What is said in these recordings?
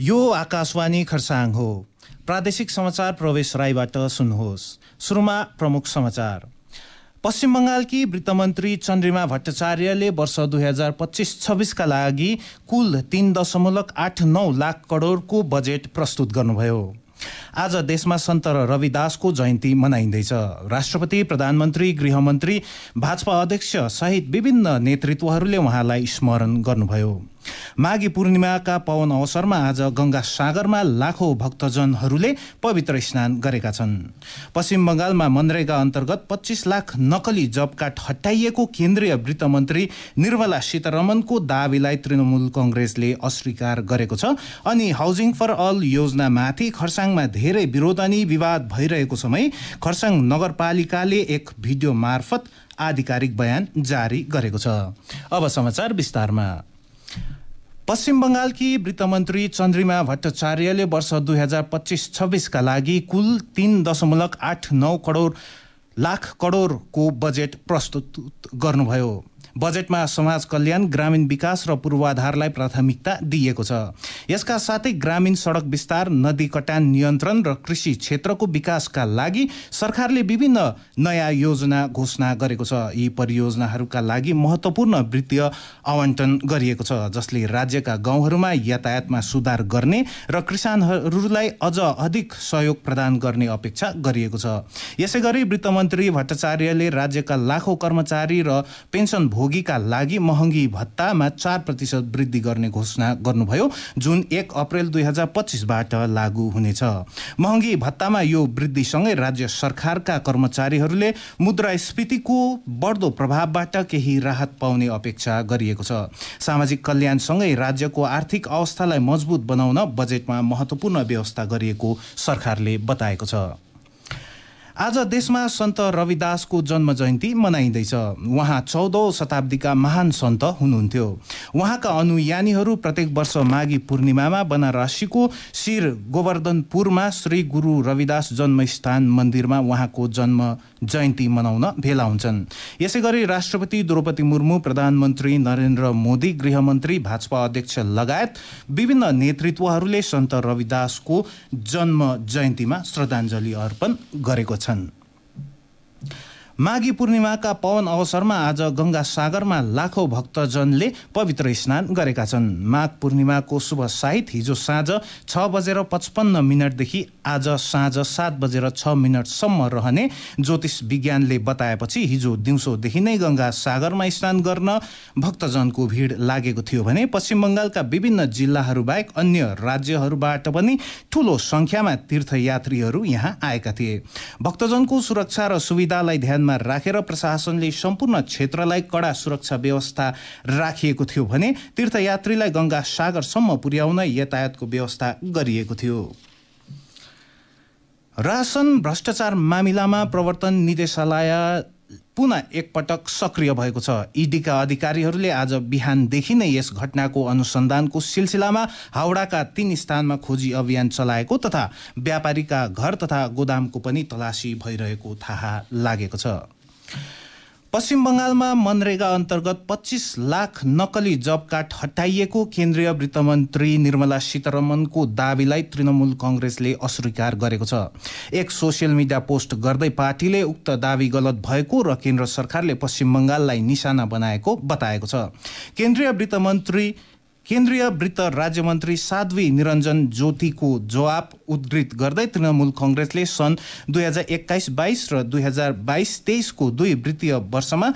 यो आकाशवाणी खरसाङ हो। प्रादेशिक समाचार प्रवेश राईबाट सुन्नुहोस्। सुरुमा प्रमुख समाचार। पश्चिम बंगालकी वित्तमन्त्री चन्द्रिमा भट्टाचार्यले वर्ष 2025-26 का लागि कुल 3.89 लाख करोडको बजेट प्रस्तुत गर्नुभयो। आज देशमा सन्त रविदासको जयन्ती मनाइँदैछ। राष्ट्रपति, प्रधानमन्त्री, गृहमन्त्री, भाजपा अध्यक्ष सहित विभिन्न नेतृत्वहरूले उहाँलाई स्मरण गर्नुभयो। माघी पूर्णिमाका पावन अवसरमा आज गंगा सागरमा लाखौं भक्तजनहरूले पवित्र स्नान गरेका छन्। पश्चिम बंगालमा मनरेगा अन्तर्गत 25 लाख नकली जब कार्ड हटाइएको केन्द्रीय वित्त मन्त्री निर्मला सीतारमनको दावीलाई तृणमूल कंग्रेसले अस्वीकार गरेको छ। अनि हाउसिङ फर अल योजनामाथि खरसाङमा धेरै विरोध अनि विवाद भइरहेको समय खरसाङ नगरपालिकाले एक भिडियो मार्फत आधिकारिक बयान जारी गरेको छ। अब समाचार विस्तारमा। पश्चिम बंगालकी वित्तमन्त्री चन्द्रिमा भट्टाचार्यले वर्ष 2025-26 का लागि कुल 3.89 लाख करोडको बजेट प्रस्तुत गर्नुभयो। बजेटमा समाज कल्याण, ग्रामीण विकास र पूर्वाधारलाई प्राथमिकता दिइएको छ। यसका साथै ग्रामीण सडक विस्तार, नदी कटान नियन्त्रण र कृषि क्षेत्रको विकासका लागि सरकारले विभिन्न नयाँ योजना घोषणा गरेको छ। यी परियोजनाहरूका लागि महत्त्वपूर्ण वित्तीय आवन्टन गरिएको छ, जसले राज्यका गाउँहरूमा यातायातमा सुधार गर्ने र किसानहरूलाई अझ अधिक सहयोग प्रदान गर्ने अपेक्षा गरिएको छ। यसैगरी वित्तमन्त्री भट्टाचार्यले राज्यका लाखौं कर्मचारी र पेन्सन भोगीका लागि महँगी भत्तामा 4% वृद्धि गर्ने घोषणा गर्नुभयो, जुन 1 अप्रिल 2025बाट लागू हुनेछ। महँगी भत्तामा यो वृद्धिसँगै राज्य सरकारका कर्मचारीहरूले मुद्रास्फीतिको बढ्दो प्रभावबाट केही राहत पाउने अपेक्षा गरिएको छ। सामाजिक कल्याणसँगै राज्यको आर्थिक अवस्थालाई मजबुत बनाउन बजेटमा महत्त्वपूर्ण व्यवस्था गरिएको सरकारले बताएको छ। आज देशमा सन्त रविदासको जन्म जयन्ती मनाइँदैछ। उहाँ 14औं शताब्दीका महान सन्त हुनुहुन्थ्यो। उहाँका अनुयायीहरू प्रत्येक वर्ष माघी पूर्णिमामा बनारसीको शिर गोवर्धनपुरमा श्री गुरु रविदास जन्मस्थान मन्दिरमा उहाँको जन्म जयन्ती मनाउन भेला हुन्छन्। यसैगरी राष्ट्रपति द्रौपदी मुर्मू, प्रधानमन्त्री नरेन्द्र मोदी, गृहमन्त्री, भाजपा अध्यक्ष लगायत विभिन्न नेतृत्वहरूले सन्त रविदासको जन्म जयन्तीमा श्रद्धाञ्जली अर्पण गरेको छन्। माघी पूर्णिमाका पावन अवसरमा आज गंगा सागरमा लाखौं भक्तजनले पवित्र स्नान गरेका छन्। माघ पूर्णिमाको शुभ साहित हिजो साँझ 6:55 देखि आज साँझ 7:06 सम्म रहने ज्योतिष विज्ञानले बताएपछि हिजो दिउँसोदेखि नै गंगा सागरमा स्नान गर्न भक्तजनको भीड़ लागेको थियो भने पश्चिम बंगालका विभिन्न जिल्लाहरू बाहेक अन्य राज्यहरूबाट पनि ठूलो संख्यामा तीर्थयात्रीहरू यहाँ आएका थिए। भक्तजनको सुरक्षा र सुविधालाई ध्यान राखेर प्रशासनले सम्पूर्ण क्षेत्रलाई कड़ा सुरक्षा व्यवस्था राखिएको थियो भने तीर्थयात्रीलाई गंगा सागरसम्म पुर्याउन यातायातको व्यवस्था गरिएको थियो। राशन भ्रष्टाचार मामिलामा प्रवर्तन निर्देशालय पुनः एकपटक सक्रिय भएको छ। ईडीका अधिकारीहरूले आज बिहानदेखि नै यस घटनाको अनुसन्धानको सिलसिलामा हावडाका 3 स्थानमा खोजी अभियान चलाएको तथा व्यापारीका घर तथा गोदामको पनि तलासी भइरहेको थाहा लागेको छ। पश्चिम बंगालमा मनरेगा अन्तर्गत 25 लाख नकली जब कार्ड हटाइएको केन्द्रीय वित्त मन्त्री निर्मला सीतारमनको दावीलाई तृणमूल कंग्रेसले अस्वीकार गरेको छ। एक सोसियल मिडिया पोस्ट गर्दै पार्टीले उक्त दावी गलत भएको र केन्द्र सरकारले पश्चिम बंगाललाई निशाना बनाएको बताएको छ। केन्द्रीय वित्त राज्यमन्त्री साध्वी निरञ्जन ज्योतिको जवाब उद्धृत गर्दै तृणमूल कंग्रेसले सन् 2021-22 र 2022-23 को 2 वित्तीय वर्षमा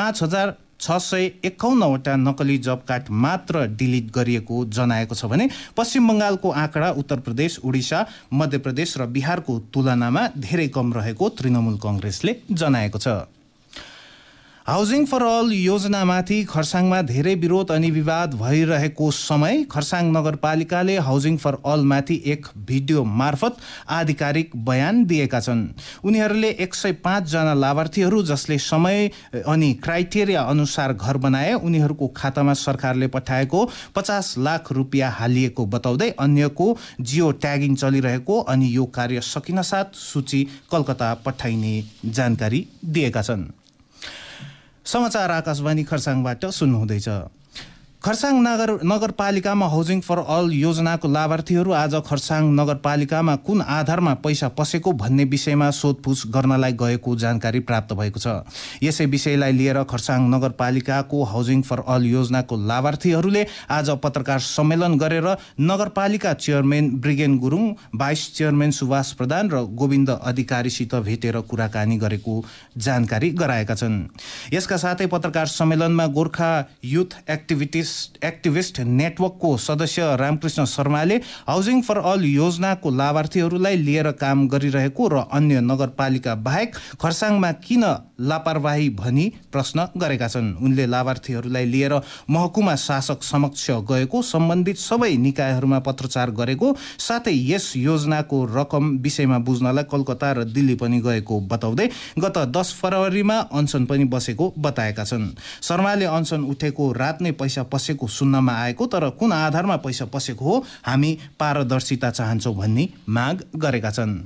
5,651 वटा नकली जब कार्ड मात्र डिलिट गरिएको जनाएको छ भने पश्चिम बंगालको आँकडा उत्तर प्रदेश, उडिसा, मध्य प्रदेश र बिहारको तुलनामा धेरै कम रहेको तृणमूल कंग्रेसले जनाएको छ। हाउसिङ फर अल योजनामाथि खरसाङमा धेरै विरोध अनि विवाद भइरहेको समय खरसाङ नगरपालिकाले हाउसिङ फर अल माथि एक भिडियो मार्फत आधिकारिक बयान दिएका छन्। उनीहरूले 105 जना लाभार्थीहरू जसले समय अनि क्राइटेरिया अनुसार घर बनाए उनीहरूको खातामा सरकारले पठाएको 50 लाख रुपियाँ हालिएको बताउँदै अन्यको जियो ट्यागिङ चलिरहेको अनि यो कार्य सकिनसाथ सूची कलकत्ता पठाइने जानकारी दिएका छन्। समाचार आकाशवाणी खरसाङबाट सुन्नुहुँदैछ। खरसाङ नगरपालिकामा हाउसिङ फर अल योजनाको लाभार्थीहरू आज खरसाङ नगरपालिकामा कुन आधारमा पैसा पसेको भन्ने विषयमा सोधपुछ गर्नलाई गएको जानकारी प्राप्त भएको छ। यसै विषयलाई लिएर खरसाङ नगरपालिकाको हाउसिङ फर अल योजनाको लाभार्थीहरूले आज पत्रकार सम्मेलन गरेर नगरपालिका chairman Brigen Gurung, vice chairman Subhash Pradhan र गोविन्द अधिकारीसित भेटेर कुराकानी गरेको जानकारी गराएका छन्। यसका साथै पत्रकार सम्मेलनमा गोर्खा युथ एक्टिभिस्ट नेटवर्कको सदस्य रामकृष्ण शर्माले हाउसिङ फर अल योजनाको लाभार्थीहरूलाई लिएर काम गरिरहेको र अन्य नगरपालिका बाहेक खरसाङमा किन लापरवाही भनी प्रश्न गरेका छन्। उनले लाभार्थीहरूलाई लिएर महकुमा शासक समक्ष गएको, सम्बन्धित सबै निकायहरूमा पत्रचार गरेको, साथै यस योजनाको रकम विषयमा बुझ्नलाई कलकत्ता र दिल्ली पनि गएको बताउँदै गत 10 फरवरीमा अनसन पनि बसेको बताएका छन्। शर्माले अनसन उठेको रात नै पैसा पसेको सुन्नमा आएको, तर कुन आधारमा पैसा पसेको हो हामी पारदर्शिता चाहन्छौँ भन्ने माग गरेका छन्।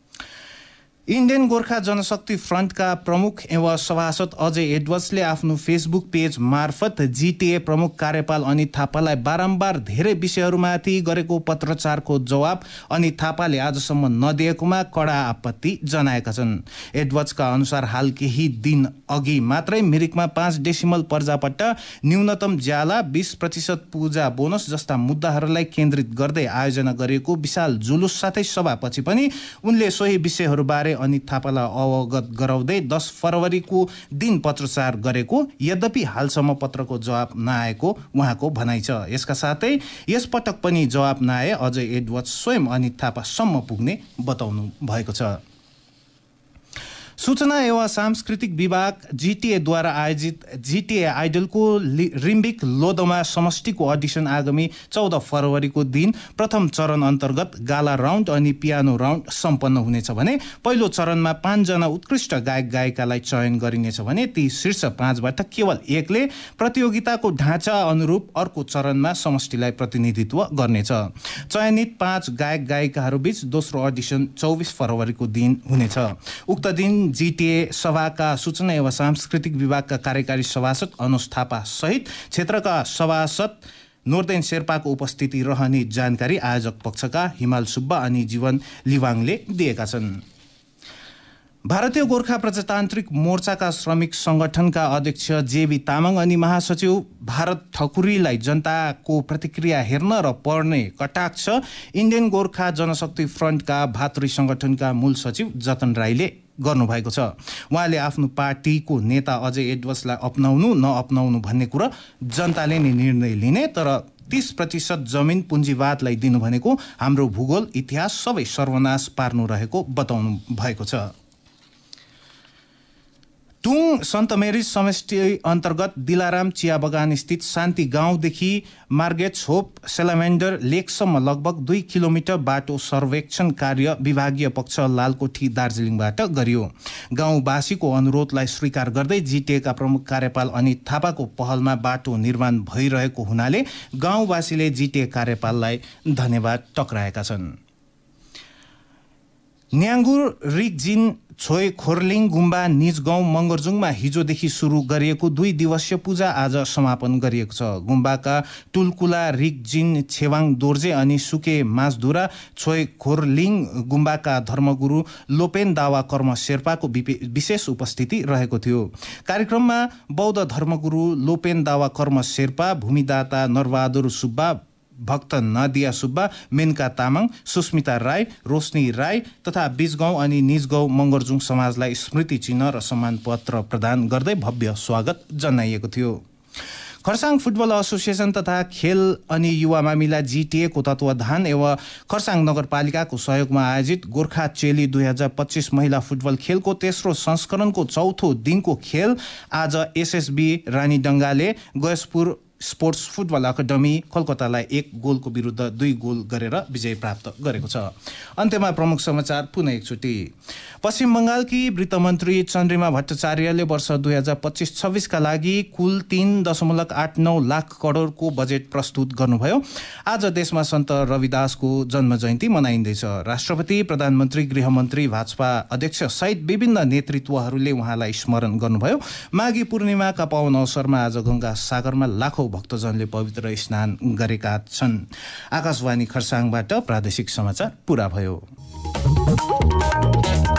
इन्डियन गोर्खा जनशक्ति फ्रन्टका प्रमुख एवं सभासद अजय एडवर्ड्सले आफ्नो फेसबुक पेज मार्फत जिटिए प्रमुख कार्यपाल अनित थापालाई बारम्बार धेरै विषयहरूमाथि गरेको पत्रचारको जवाब अनित थापाले आजसम्म नदिएकोमा कडा आपत्ति जनाएका छन्। एडवर्ड्सका अनुसार हाल केही दिन अघि मात्रै मिरिकमा 5 डेसिमल पर्जापट्टा, न्यूनतम ज्याला, 20% पूजा बोनस जस्ता मुद्दाहरूलाई केन्द्रित गर्दै आयोजना गरिएको विशाल जुलुस साथै सभापछि पनि उनले सोही विषयहरूबारे अनित थापालाई अवगत गराउँदै 10 फरवरीको दिन पत्रचार गरेको, यद्यपि हालसम्म पत्रको जवाब नआएको उहाँको भनाइ छ। यसका साथै यस पटक पनि जवाब नआए अजय एडवर्ड्स स्वयं अनित थापासम्म पुग्ने बताउनु भएको छ। सूचना एवं सांस्कृतिक विभाग जिटिएद्वारा आयोजित जिटिए आइडलको रिम्बिक लोधोमा समष्टिको अडिसन आगामी 14 फरवरीको दिन प्रथम चरण अन्तर्गत गाला राउन्ड अनि पियानो राउन्ड सम्पन्न हुनेछ भने पहिलो चरणमा 5 जना उत्कृष्ट गायक गायिकालाई चयन गरिनेछ भने ती शीर्ष 5 बाट केवल एकले प्रतियोगिताको ढाँचा अनुरूप अर्को चरणमा समष्टिलाई प्रतिनिधित्व गर्नेछ। चयनित 5 गायक गायिकाहरूबीच दोस्रो अडिसन 24 फरवरीको दिन हुनेछ। उक्त दिन जिटिए सभाका सूचना एवं सांस्कृतिक विभागका कार्यकारी सभासद अनुज थापा सहित क्षेत्रका सभासद नोर्देन शेर्पाको उपस्थिति रहने जानकारी आयोजक पक्षका हिमाल सुब्बा अनि जीवन लिवाङले दिएका छन्। भारतीय गोर्खा प्रजातान्त्रिक मोर्चाका श्रमिक संगठनका अध्यक्ष जेबी तामाङ अनि महासचिव भारत ठकुरीलाई जनताको प्रतिक्रिया हेर्न र पढ्ने कटाक्ष इन्डियन गोर्खा जनशक्ति फ्रन्टका भातृ संगठनका मूल सचिव जतन राईले गर्नुभएको छ। उहाँले आफ्नो पार्टीको नेता अजय एडवर्ड्सलाई अपनाउनु नअपनाउनु भन्ने कुरा जनताले नै निर्णय लिने, तर 30% जमिन पुँजीवादलाई दिनु भनेको हाम्रो भूगोल इतिहास सबै सर्वनाश पार्नु रहेको बताउनु भएको छ। टुङ सन्त मेरिज समष्टि अन्तर्गत दिलाराम चिया बगान स्थित शान्ति गाउँदेखि मार्गेट्स होप सेलामेन्डर लेकसम्म लगभग 2 किलोमिटर बाटो सर्वेक्षण कार्य विभागीय पक्ष लालकोठी दार्जिलिङबाट गरियो। गाउँवासीको अनुरोधलाई स्वीकार गर्दै जिटिएका प्रमुख कार्यपाल अनित थापाको पहलमा बाटो निर्माण भइरहेको हुनाले गाउँवासीले जिटिए कार्यपाललाई धन्यवाद टक्राएका छन्। न्याङ्गुर रिकजिन छोय खोर्लिङ गुम्बा निज गाउँ मङ्गरजुङमा हिजोदेखि सुरु गरिएको 2 दिवसीय पूजा आज समापन गरिएको छ। गुम्बाका टुलकुला रिकजिन छेवाङ दोर्जे अनि सुके माझधुरा छोय खोर्लिङ गुम्बाका धर्मगुरु लोपेन दावा कर्म शेर्पाको विशेष उपस्थिति रहेको थियो। कार्यक्रममा बौद्ध धर्मगुरु लोपेन दावा कर्म शेर्पा, भूमिदाता नरबहादुर सुब्बा, भक्त नदिया सुब्बा, मेनका तामाङ, सुस्मिता राई, रोशनी राई तथा बीजगाउँ अनि निजगाउँ मङ्गरजुङ समाजलाई स्मृति चिन्ह र सम्मान पत्र प्रदान गर्दै भव्य स्वागत जनाइएको थियो। खरसाङ फुटबल एसोसिएसन तथा खेल अनि युवा मामिला जिटिएको तत्वावधान एवं खरसाङ नगरपालिकाको सहयोगमा आयोजित गोर्खा चेली 2025 महिला फुटबल खेलको तेस्रो संस्करणको चौथो दिनको खेल आज एसएसबी रानीडङ्गाले गयसपुर स्पोर्ट्स फुटबल अकादमी कलकत्तालाई 1 गोलको विरुद्ध 2 गोल गरेर विजय प्राप्त गरेको छ। अन्त्यमा प्रमुख समाचार पुनः एकचोटि। पश्चिम बंगालकी वित्त मन्त्री चन्द्रिमा भट्टाचार्यले वर्ष 2025-26 का लागि कुल 3.89 लाख करोडको बजेट प्रस्तुत गर्नुभयो। आज देशमा सन्त रविदासको जन्म जयन्ती मनाइँदैछ। राष्ट्रपति, प्रधानमन्त्री, गृहमन्त्री, भाजपा अध्यक्ष सहित विभिन्न नेतृत्वहरूले उहाँलाई स्मरण गर्नुभयो। माघी पूर्णिमाका पावन अवसरमा आज गंगा सागरमा लाखौं भक्तजनले पवित्र स्नान गरेका छन्। आकाशवाणी खरसाङबाट प्रादेशिक समाचार पूरा भयो।